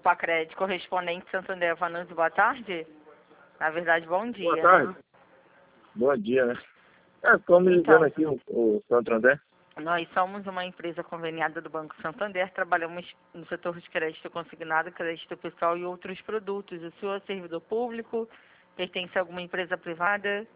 Pacred, correspondente Santander Vanucci, boa tarde. Na verdade, bom dia. Boa tarde. Né? Bom dia, né? Estou me ligando aqui, o Santander. Nós somos uma empresa conveniada do Banco Santander, trabalhamos no setor de crédito consignado, crédito pessoal e outros produtos. O senhor é servidor público? Pertence a alguma empresa privada?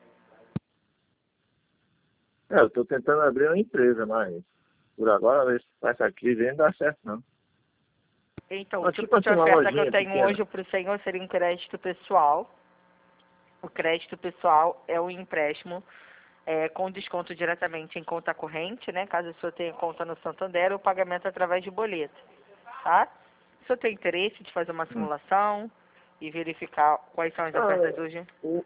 Eu estou tentando abrir uma empresa, mas por agora, essa crise aí não dá certo, não. Então, Mas o tipo tipo de assim, uma oferta que eu lojinha tenho pequena. hoje para o senhor seria um crédito pessoal. O crédito pessoal é um empréstimo com desconto diretamente em conta corrente, né? Caso o senhor tenha conta no Santander, o pagamento através de boleto, tá? O senhor tem interesse de fazer uma simulação e verificar quais são as ofertas hoje?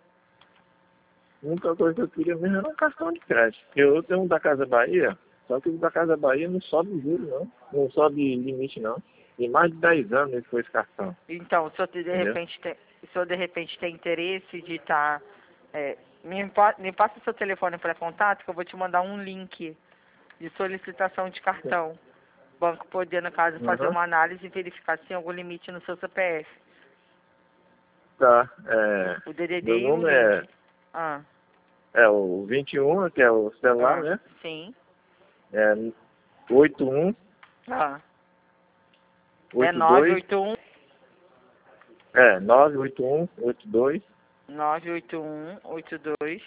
A única coisa que eu queria mesmo era um cartão de crédito. Porque eu tenho um da Casa Bahia, só que o da Casa Bahia não sobe juros, não. Não sobe limite, não. Tem mais de 10 anos que foi esse cartão. Então, o senhor Entendeu? de repente tem interesse de estar... me passa o seu telefone para contato que eu vou te mandar um link de solicitação de cartão. O banco poder, no caso, fazer Uhum. uma análise e verificar se tem algum limite no seu CPF. Tá. O DDD Meu e o nome link. Ah, é o 21, que é o celular, né? sim. É 81 Ah, é 82 981 981 82 98182.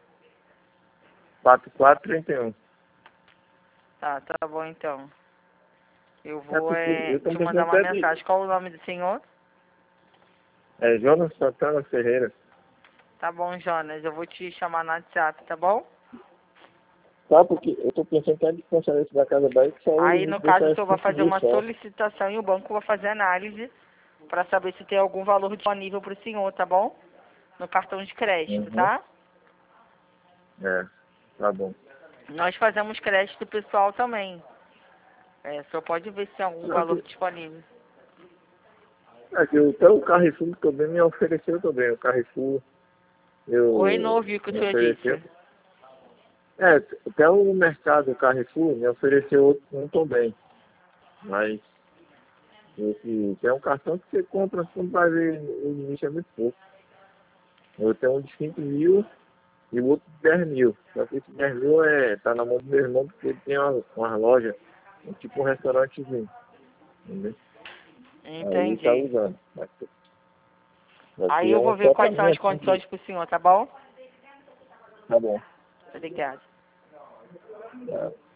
4431. Tá bom então. Eu É vou porque eu te estou mandar pensando uma até de. mensagem. Qual o nome do senhor? É Jonas Santana Ferreira. Tá bom, Jonas. Eu vou te chamar no WhatsApp, tá bom? Tá, porque eu estou pensando até de transferência da Casa Bahia que saiu o Aí, no limite dele caso, o para senhor vai 5 fazer dias uma só. solicitação e o banco vai fazer análise para saber se tem algum valor disponível para o senhor, tá bom? No cartão de crédito, Uhum. tá? É, tá bom. Nós fazemos crédito pessoal também. O senhor pode ver se tem algum valor disponível. Até o Carrefour também me ofereceu também. O Carrefour Oi, eu, não ouvi o que o me senhor ofereceu. disse. Até o mercado Carrefour me ofereceu outro um também. Mas esse é um cartão que você compra, quando vai ver o limite é muito pouco. Eu tenho um de 5 mil e o outro de 10 mil. Só que esse 10 mil tá na mão do meu irmão porque ele tem uma loja, tipo um restaurantezinho. Entendeu? Aí ele tá Entendi. usando. Vai Aí ser eu um vou ver só pra quais são mim, as assim, condições pro senhor, tá bom? tá bom. Obrigada. Tá.